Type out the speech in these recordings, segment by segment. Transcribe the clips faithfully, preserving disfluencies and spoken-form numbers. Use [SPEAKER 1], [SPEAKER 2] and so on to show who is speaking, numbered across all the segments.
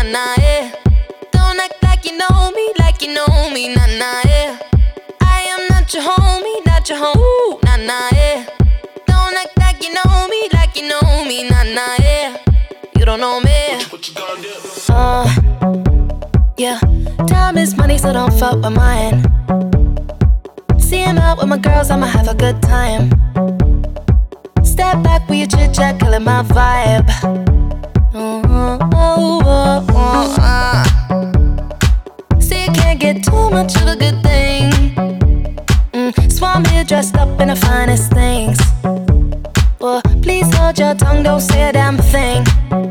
[SPEAKER 1] nah, yeah. Don't act like you know me, like you know me, nah, nah, yeah. I am not your homie, not your home, nah, nah, yeah. Don't act like you know me, like you know me, nah, nah, yeah. You don't know me. What you, what you gonna do? Uh, yeah. Time is money, so don't fuck with mine. See him out with my girls, I'ma have a good time. Step back with your chit chat, killing my vibe. Oh, oh, oh, oh, uh. See, you can't get too much of a good thing. Mm, so I'm here dressed up in the finest things. Well, please hold your tongue, don't say a damn thing.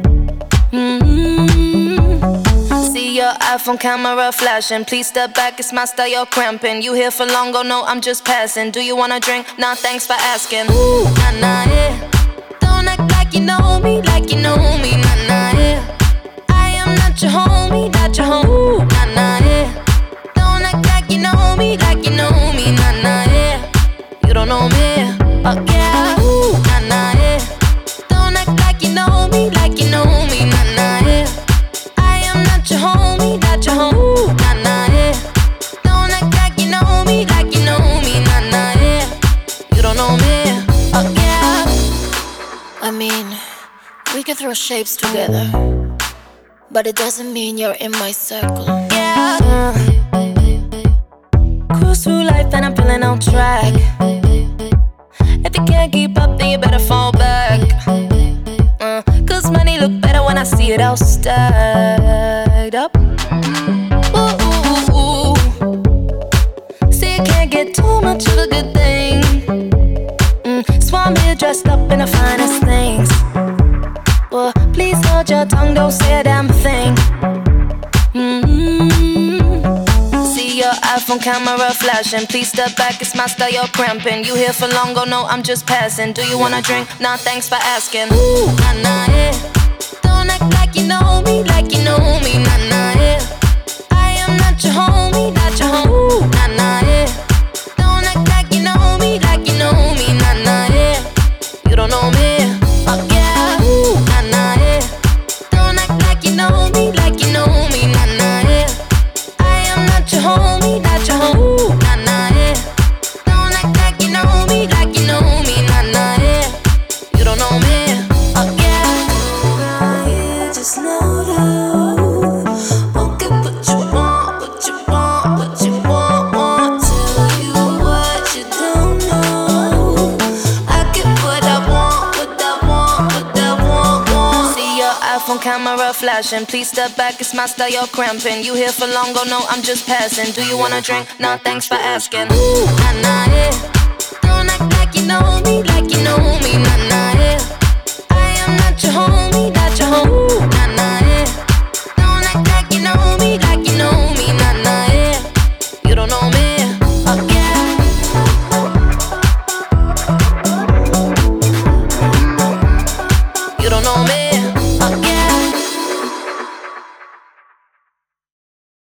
[SPEAKER 1] Mm-hmm. See your iPhone camera flashing. Please step back, it's my style, you're cramping. You here for long, go no, I'm just passing. Do you wanna drink? Nah, thanks for asking. Ooh, nah, nah, yeah. Don't act like you know me, like you know me, nah, nah, yeah. I am not your homie, not your home, ooh, nah, nah, yeah. Don't act like you know me, like you know me, nah, nah, yeah. You don't know me, oh yeah, ooh, nah, nah, yeah. Don't act like you know me, like you know me, nah, nah, yeah. I am not your homie, not your home, ooh, nah, nah, yeah. Don't act like you know me, like you know me, nah, nah, yeah. You don't know me, oh yeah. I mean, we can throw shapes together, but it doesn't mean you're in my circle. Yeah. Uh, cruise through life and I'm feeling on track. If you can't keep up, then you better fall back. Uh, Cause money look better when I see it all stacked up. Ooh, ooh, ooh, ooh. See, you can't get too much of a good thing. Mm, so I'm here dressed up in the finest things. Well, please hold your tongue, don't say a damn thing. Mm-hmm. See your iPhone camera flashing. Please step back, it's my style, you're cramping. You here for long, go no, I'm just passing. Do you wanna drink? Nah, thanks for asking. Ooh, nah, nah, yeah. Don't act like you know me, like you know me, nah, nah, yeah. I am not your homie, not your home, ooh, nah, nah, yeah. Don't act like you know me, like you know me, nah, nah, yeah. You don't know me, oh yeah, ooh, nah, nah, yeah. Don't act like you know me, like you know me, nah, nah, yeah. I am not your homie, not your home, ooh, nah, nah, yeah. Don't act like you know me, like you know me, nah, nah, yeah. You don't know me, oh yeah. I just know you won't get what you want, what you want, what you want, want. Tell you what you don't know. I get what I want, what I want, what I want, want. See your iPhone camera flashing. Please step back, it's my style, you're cramping. You here for long, go no, I'm just passing. Do you wanna drink? Nah, thanks for asking. Ooh, nah, nah, yeah.